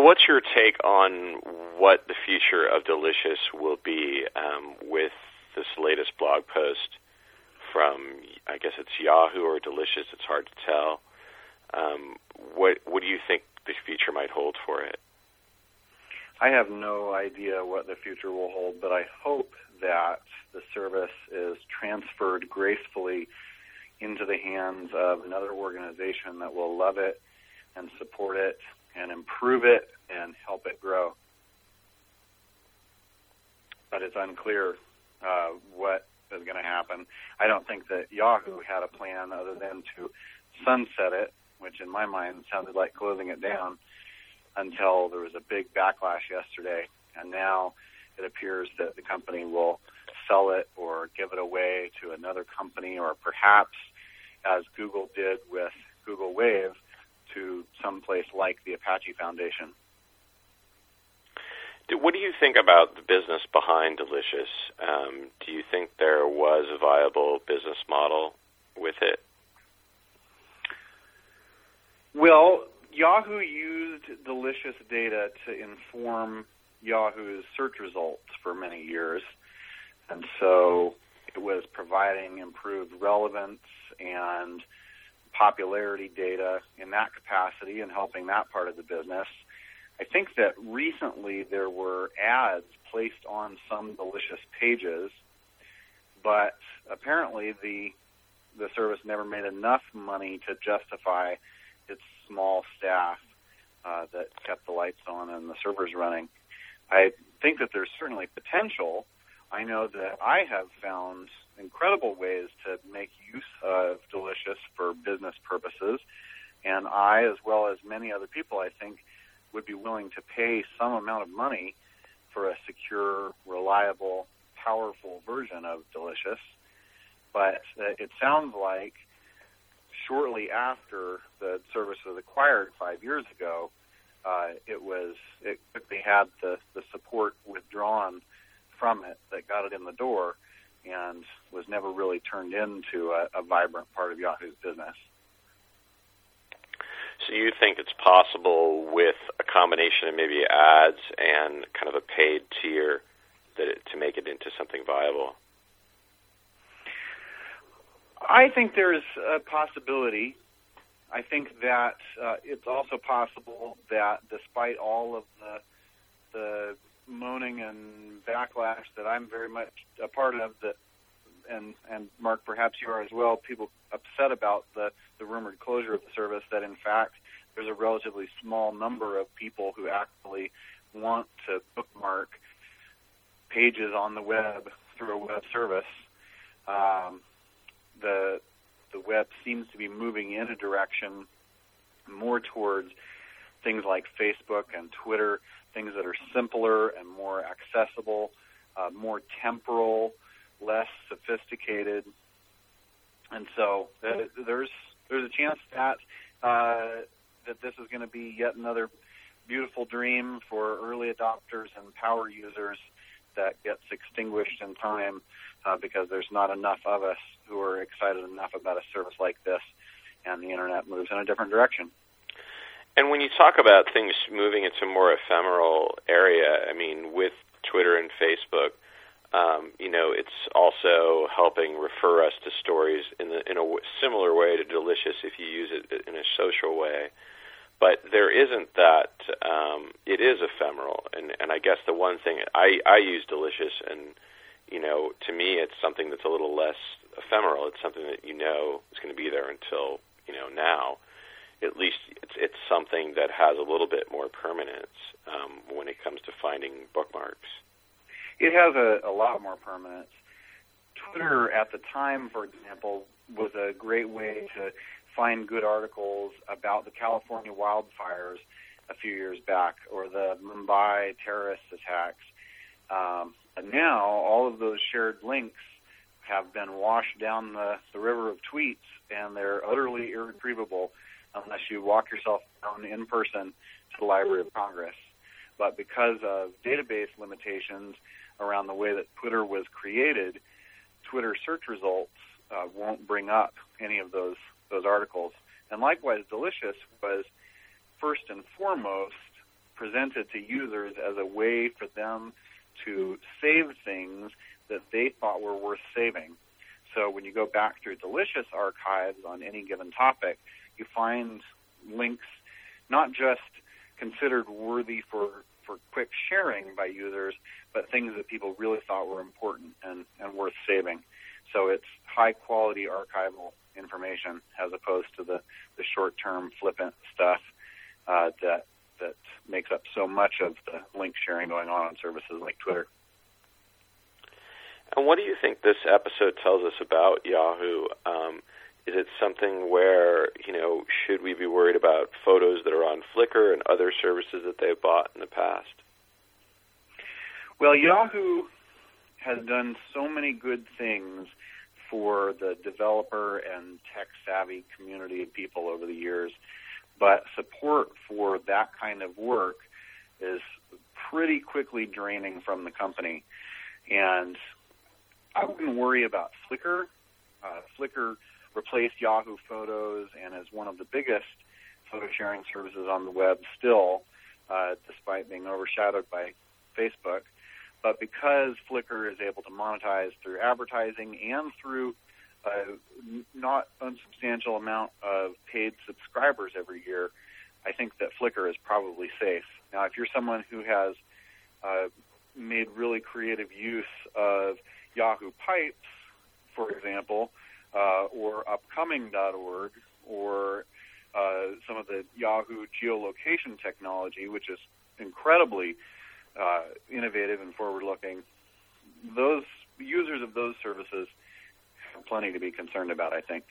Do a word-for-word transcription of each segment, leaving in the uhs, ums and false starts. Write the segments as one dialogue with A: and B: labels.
A: what's your take on what the future of Delicious will be um, with this latest blog post from, I guess it's Yahoo or Delicious, it's hard to tell. Um, what what do you think the future might hold for it?
B: I have no idea what the future will hold, but I hope that the service is transferred gracefully into the hands of another organization that will love it and support it and improve it and help it grow. But it's unclear uh, what is going to happen. I don't think that Yahoo had a plan other than to sunset it, which in my mind sounded like closing it down, until there was a big backlash yesterday. And now it appears that the company will sell it or give it away to another company, or perhaps, as Google did with Google Wave, to someplace like the Apache Foundation.
A: What do you think about the business behind Delicious? Um, do you think there was a viable business model with it?
B: Well, Yahoo used Delicious data to inform Yahoo's search results for many years, and so it was providing improved relevance and popularity data in that capacity and helping that part of the business. I think that recently there were ads placed on some Delicious pages, but apparently the the service never made enough money to justify its small staff uh, that kept the lights on and the servers running. I think that there's certainly potential. I know that I have found incredible ways to make use of Delicious for business purposes, and I, as well as many other people, I think, would be willing to pay some amount of money for a secure, reliable, powerful version of Delicious. But uh, it sounds like shortly after the service was acquired five years ago, uh, it was it quickly had the, the support withdrawn from it that got it in the door, and was never really turned into a, a vibrant part of Yahoo's business.
A: So you think it's possible with a combination of maybe ads and kind of a paid tier that it, to make it into something viable?
B: I think there is a possibility. I think that uh, it's also possible that despite all of the the moaning and backlash that I'm very much a part of, that and and Mark, perhaps you are as well, people upset about the, the rumored closure of the service, that in fact there's a relatively small number of people who actually want to bookmark pages on the web through a web service. Um, the the web seems to be moving in a direction more towards things like Facebook and Twitter, things that are simpler and more accessible, uh, more temporal, less sophisticated. And so uh, there's there's a chance that uh, that this is going to be yet another beautiful dream for early adopters and power users that gets extinguished in time uh, because there's not enough of us who are excited enough about a service like this, and the internet moves in a different direction.
A: And when you talk about things moving into a more ephemeral area, I mean, with Twitter and Facebook, um, you know, it's also helping refer us to stories in, the, in a w- similar way to Delicious if you use it in a social way. But there isn't that, um, it is ephemeral. And, and I guess the one thing, I, I use Delicious, and, you know, to me it's something that's a little less ephemeral. It's something that you know is going to be there until, you know, now. At least it's, it's something that has a little bit more permanence um, when it comes to finding bookmarks.
B: It has a, a lot more permanence. Twitter at the time, for example, was a great way to find good articles about the California wildfires a few years back, or the Mumbai terrorist attacks. Um, and now all of those shared links have been washed down the, the river of tweets, and they're utterly irretrievable unless you walk yourself down in person to the Library of Congress. But because of database limitations around the way that Twitter was created, Twitter search results uh, won't bring up any of those those articles. And likewise, Delicious was first and foremost presented to users as a way for them to save things that they thought were worth saving. So when you go back through Delicious archives on any given topic, you find links not just considered worthy for, for quick sharing by users, but things that people really thought were important and, and worth saving. So it's high-quality archival information as opposed to the, the short-term flippant stuff uh, that that makes up so much of the link sharing going on on services like Twitter.
A: And what do you think this episode tells us about Yahoo? Um, is it something where, you know, should we be worried about photos that are on Flickr and other services that they've bought in the past?
B: Well, Yahoo has done so many good things for the developer and tech-savvy community of people over the years, but support for that kind of work is pretty quickly draining from the company. And I wouldn't worry about Flickr. Uh, Flickr replaced Yahoo Photos and is one of the biggest photo sharing services on the web still, uh, despite being overshadowed by Facebook. But because Flickr is able to monetize through advertising and through a not unsubstantial amount of paid subscribers every year, I think that Flickr is probably safe. Now, if you're someone who has uh, made really creative use of Yahoo Pipes, for example, uh, or upcoming dot org, or uh, some of the Yahoo geolocation technology, which is incredibly uh, innovative and forward-looking, those users of those services have plenty to be concerned about, I think.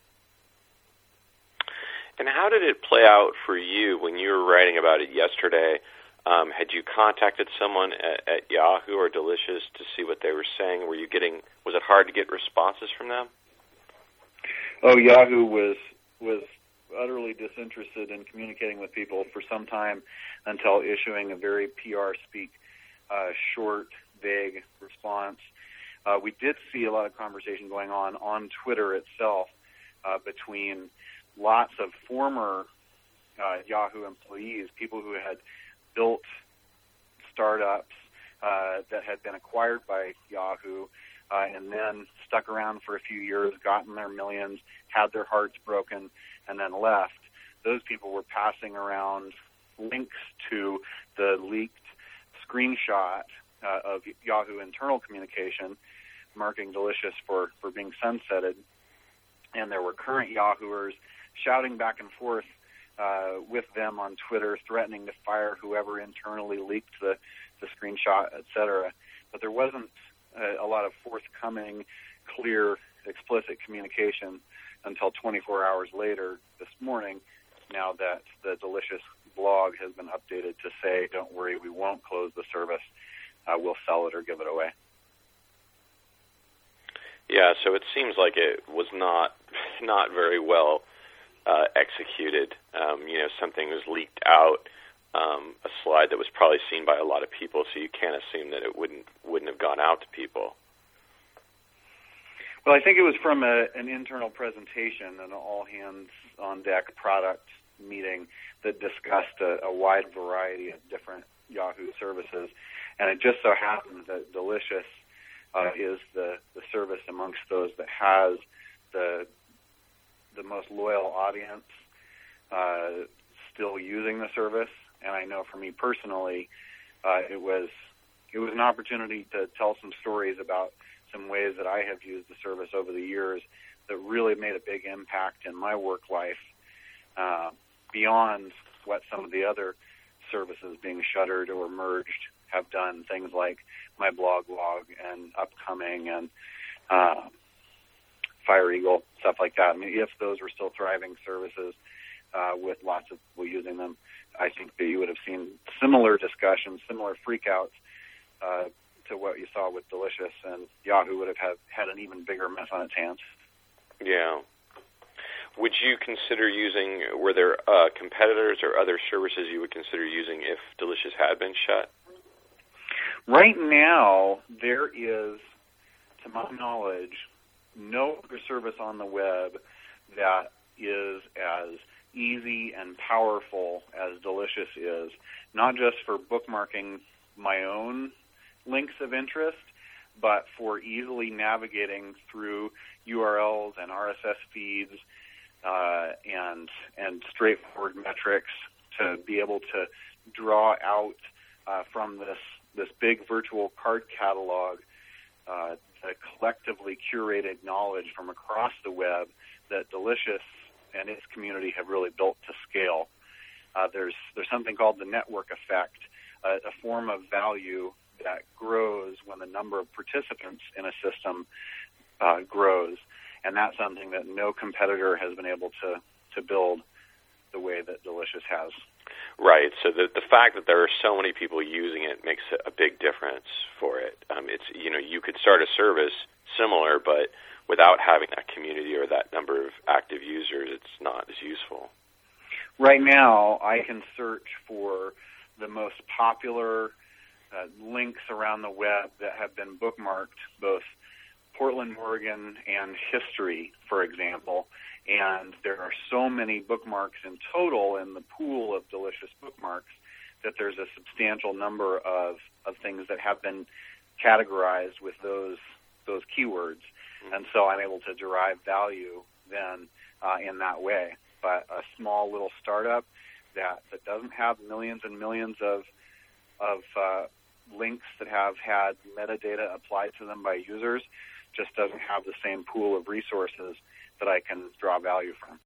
A: And how did it play out for you when you were writing about it yesterday? Um, had you contacted someone at, at Yahoo or Delicious to see what they were saying? Were you getting? Was it hard to get responses from them?
B: Oh, Yahoo was was utterly disinterested in communicating with people for some time until issuing a very P R speak, uh, short, vague response. Uh, we did see a lot of conversation going on on Twitter itself uh, between lots of former uh, Yahoo employees, people who had built startups uh, that had been acquired by Yahoo uh, and then stuck around for a few years, gotten their millions, had their hearts broken, and then left. Those people were passing around links to the leaked screenshot uh, of Yahoo internal communication, marking Delicious for, for being sunsetted. And there were current Yahooers shouting back and forth uh, with them on Twitter, threatening to fire whoever internally leaked the, the screenshot, et cetera. But there wasn't a, a lot of forthcoming, clear, explicit communication until twenty-four hours later this morning, now that the Delicious blog has been updated to say, don't worry, we won't close the service. Uh, we'll sell it or give it away.
A: Yeah, so it seems like it was not not very well uh, executed. Um, you know, something was leaked out, um, a slide that was probably seen by a lot of people, so you can't assume that it wouldn't wouldn't have gone out to people.
B: Well, I think it was from a, an internal presentation, an all-hands-on-deck product meeting that discussed a, a wide variety of different Yahoo services, and it just so happened that Delicious uh, is the, the service amongst those that has the the most loyal audience uh, still using the service. And I know for me personally, uh, it was it was an opportunity to tell some stories about some ways that I have used the service over the years that really made a big impact in my work life, uh, beyond what some of the other services being shuttered or merged have done, things like my blog log and Upcoming and uh, Fire Eagle, stuff like that. I mean, if those were still thriving services uh, with lots of people using them, I think that you would have seen similar discussions, similar freakouts uh, to what you saw with Delicious, and Yahoo would have had, had an even bigger mess on its hands.
A: Yeah. Would you consider using, were there uh, competitors or other services you would consider using if Delicious had been shut?
B: Right now, there is, to my knowledge, no other service on the web that is as easy and powerful as Delicious is, not just for bookmarking my own links of interest, but for easily navigating through U R Ls and R S S feeds uh, and and straightforward metrics to be able to draw out uh, from this this big virtual card catalog uh, the collectively curated knowledge from across the web that Delicious and its community have really built to scale. Uh, there's there's something called the network effect, uh, a form of value that grows when the number of participants in a system uh, grows, and that's something that no competitor has been able to, to build the way that Delicious has.
A: Right. So the the fact that there are so many people using it makes a big difference for it. Um, it's you know you could start a service similar, but without having that community or that number of active users, it's not as useful.
B: Right now, I can search for the most popular uh, links around the web that have been bookmarked, both Portland, Oregon, and history, for example. And there are so many bookmarks in total in the pool of Delicious bookmarks that there's a substantial number of, of things that have been categorized with those those keywords. And so I'm able to derive value then uh, in that way. But a small little startup that, that doesn't have millions and millions of of uh, links that have had metadata applied to them by users just doesn't have the same pool of resources that I can draw value from.